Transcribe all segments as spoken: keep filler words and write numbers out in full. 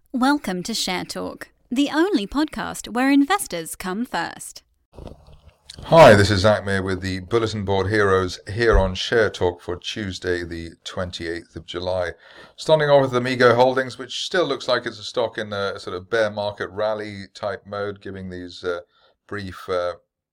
Welcome to Share Talk, the only podcast where investors come first. Hi, this is Zach Mayer with the Bulletin Board Heroes here on Share Talk for Tuesday, the twenty-eighth of July. Starting off with Amigo Holdings, which still looks like it's a stock in a sort of bear market rally type mode, giving these uh, brief uh,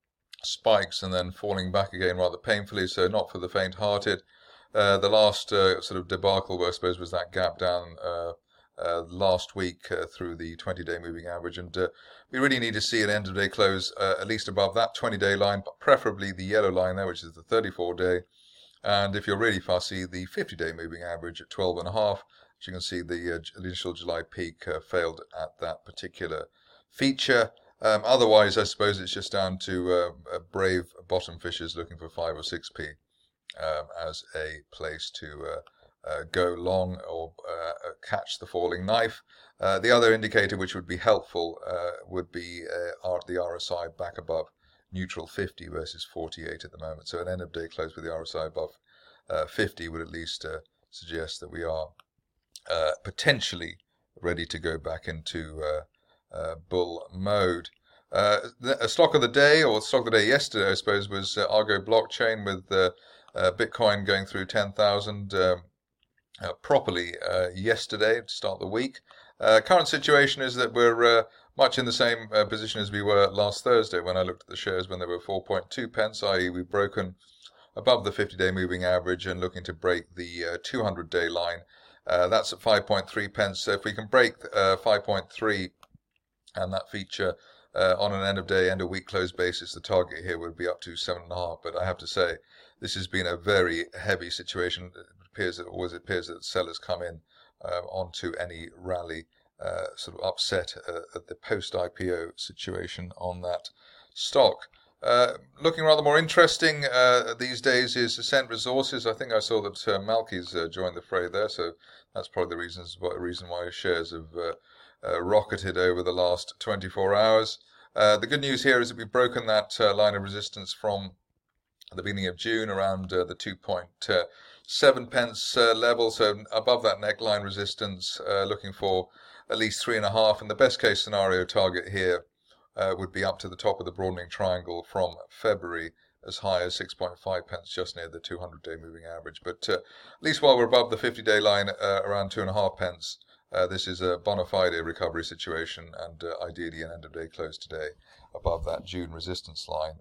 spikes and then falling back again rather painfully, so not for the faint-hearted. Uh, the last uh, sort of debacle, I suppose, was that gap down uh, uh, last week uh, through the twenty-day moving average, and uh, we really need to see an end-of-day close uh, at least above that twenty-day line, but preferably the yellow line there, which is the thirty-four day. And if you're really fussy, the fifty-day moving average at twelve and a half. As you can see, the uh, initial July peak uh, failed at that particular feature. Um, otherwise, I suppose it's just down to uh, brave bottom fishers looking for five or six p um, as a place to uh, uh, go long or uh, catch the falling knife. Uh, the other indicator which would be helpful uh, would be uh, the R S I back above neutral fifty versus forty-eight at the moment. So an end of day close with the R S I above uh, fifty would at least uh, suggest that we are uh, potentially ready to go back into uh, uh, bull mode. Uh, a stock of the day, or stock of the day yesterday, I suppose, was uh, Argo Blockchain, with uh, uh, Bitcoin going through ten thousand um, uh, properly uh, yesterday to start the week. Uh, current situation is that we're uh, much in the same uh, position as we were last Thursday when I looked at the shares when they were four point two pence, that is we've broken above the fifty-day moving average and looking to break the uh, two hundred day line. Uh, that's at five point three pence. So if we can break uh, five point three and that feature uh, on an end of day, end of week close basis, the target here would be up to seven and a half. But I have to say, this has been a very heavy situation. It appears that always appears that sellers come in uh, onto any rally, uh, sort of upset uh, at the post I P O situation on that stock. Uh, looking rather more interesting uh, these days is Ascent Resources. I think I saw that uh, Malky's uh, joined the fray there, so that's probably the reasons, what, reason why shares have uh, uh, rocketed over the last twenty-four hours. Uh, the good news here is that we've broken that uh, line of resistance from the beginning of June around uh, the two point seven pence uh, level, so above that neckline resistance, uh, looking for at least three and a half, and the best case scenario target here uh, would be up to the top of the broadening triangle from February, as high as six point five pence, just near the two hundred day moving average. But uh, at least while we're above the fifty day line, uh, around two and a half pence, uh, this is a bona fide recovery situation, and uh, ideally an end of day close today above that June resistance line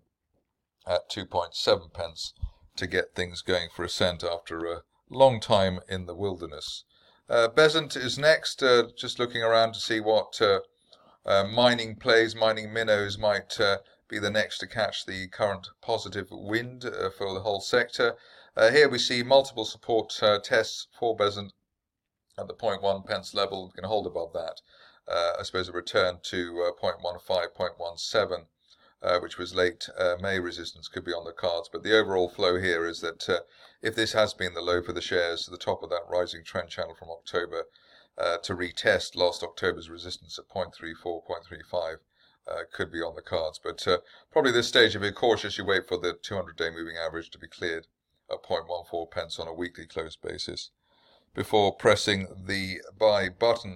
at two point seven pence to get things going for Ascent after a long time in the wilderness. Uh, Besant is next, uh, just looking around to see what uh, uh, mining plays, mining minnows might uh, be the next to catch the current positive wind uh, for the whole sector. Uh, here we see multiple support uh, tests for Besant at the zero point one pence level. We can hold above that. Uh, I suppose a return to uh, zero point one five, zero point one seven. Uh, which was late uh, May resistance, could be on the cards. But the overall flow here is that uh, if this has been the low for the shares, the top of that rising trend channel from October, uh, to retest last October's resistance at zero point three four, zero point three five uh, could be on the cards. But uh, probably at this stage, if you're cautious, you wait for the two hundred day moving average to be cleared at zero point one four pence on a weekly close basis before pressing the buy button.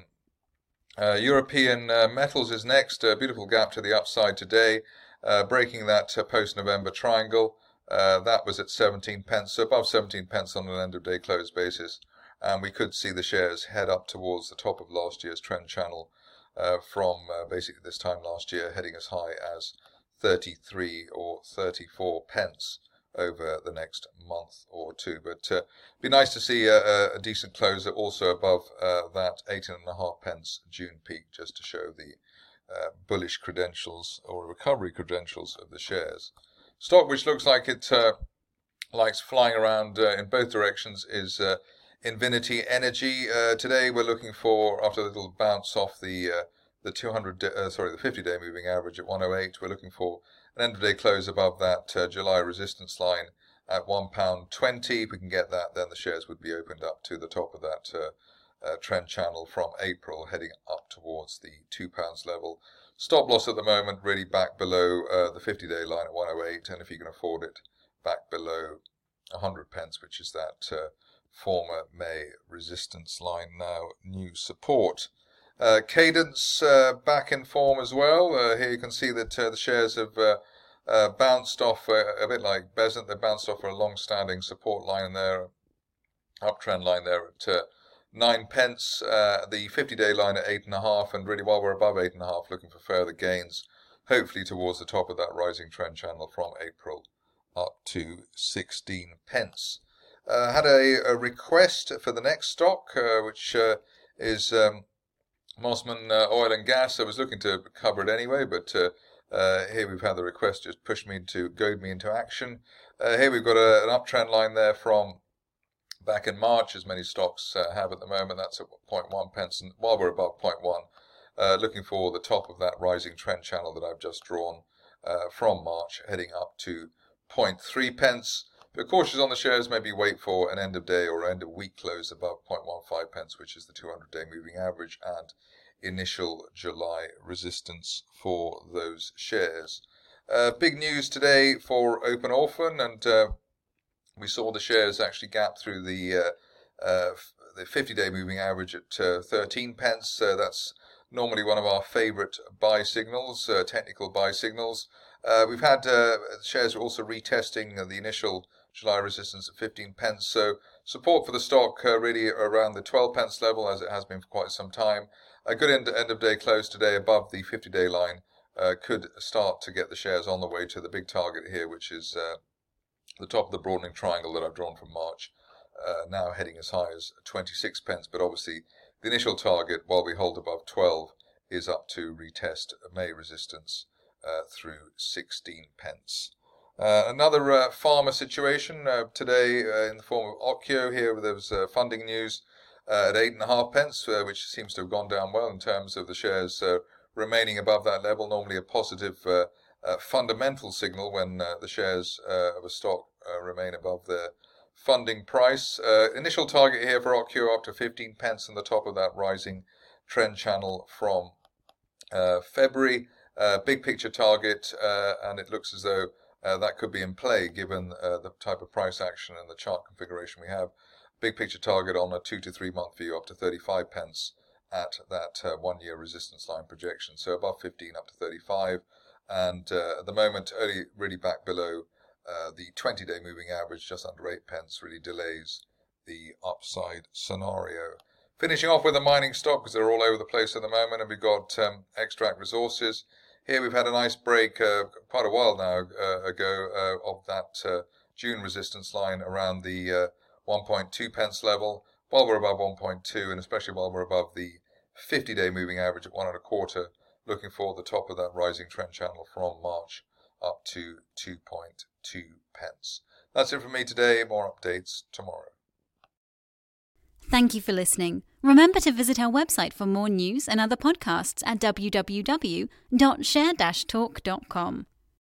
Uh, European uh, Metals is next. A beautiful gap to the upside today. Uh, breaking that uh, post-November triangle, uh, that was at seventeen pence, so above seventeen pence on an end-of-day close basis, and we could see the shares head up towards the top of last year's trend channel uh, from uh, basically this time last year, heading as high as thirty-three or thirty-four pence over the next month or two. But uh, it'd be nice to see a, a decent close also above uh, that eighteen and a half pence June peak, just to show the Uh, bullish credentials or recovery credentials of the shares. Stock which looks like it uh, likes flying around uh, in both directions is uh, Invinity Energy. Uh, today we're looking for, after a little bounce off the uh, the two hundred uh, sorry the fifty day moving average at one oh eight, we're looking for an end of day close above that uh, July resistance line at one pound twenty. If we can get that, then the shares would be opened up to the top of that uh, Uh, trend channel from April, heading up towards the two pounds level. Stop loss at the moment really back below uh, the fifty day line at one oh eight, and if you can afford it, back below one hundred pence, which is that uh, former May resistance line, now new support. Uh, Cadence uh, back in form as well. Uh, here you can see that uh, the shares have uh, uh, bounced off uh, a bit like Besant. They bounced off a long-standing support line there, uptrend line there at uh, nine pence. Uh, the fifty-day line at eight and a half, and really while we're above eight and a half, looking for further gains, hopefully towards the top of that rising trend channel from April up to sixteen pence. Uh, had a, a request for the next stock, uh, which uh, is um, Mossman uh, Oil and Gas. I was looking to cover it anyway, but uh, uh, here we've had the request just push me to goad me into action. Uh, here we've got a, an uptrend line there from back in March, as many stocks uh, have at the moment. That's at zero point one pence, and while we're above zero point one, uh, looking for the top of that rising trend channel that I've just drawn uh, from March, heading up to zero point three pence. But cautious on the shares, maybe wait for an end of day or end of week close above zero point one five pence, which is the two hundred day moving average and initial July resistance for those shares. Uh, big news today for Open Orphan, and uh, we saw the shares actually gap through the uh, uh, the fifty day moving average at uh, thirteen pence. Uh, that's normally one of our favourite buy signals, uh, technical buy signals. Uh, we've had uh, shares are also retesting uh, the initial July resistance at fifteen pence. So support for the stock uh, really around the twelve pence level, as it has been for quite some time. A good end, end of day close today above the fifty day line uh, could start to get the shares on the way to the big target here, which is uh, the top of the broadening triangle that I've drawn from March, uh, now heading as high as twenty-six pence. But obviously the initial target, while we hold above twelve, is up to retest May resistance uh, through sixteen pence. Uh, another uh, pharma situation uh, today uh, in the form of Occhio. Here there was uh, funding news uh, at eight and a half pence, uh, which seems to have gone down well in terms of the shares uh, remaining above that level. Normally a positive uh, uh, fundamental signal when uh, the shares uh, of a stock uh, remain above their funding price. Uh, initial target here for Occhio up to fifteen pence, and the top of that rising trend channel from uh, February. Uh, big picture target, uh, and it looks as though Uh, that could be in play given uh, the type of price action and the chart configuration we have. Big picture target on a two to three month view up to thirty-five pence at that uh, one year resistance line projection. So above fifteen up to thirty-five, and uh, at the moment only really back below uh, the twenty day moving average, just under eight pence, really delays the upside scenario. Finishing off with a mining stock, because they're all over the place at the moment, and we've got um, Extract Resources. Here we've had a nice break uh, quite a while now uh, ago uh, of that uh, June resistance line around the uh, one point two pence level. While we're above one point two, and especially while we're above the fifty day moving average at one and a quarter, looking for the top of that rising trend channel from March up to two point two pence. That's it from me today. More updates tomorrow. Thank you for listening. Remember to visit our website for more news and other podcasts at w w w dot share dash talk dot com.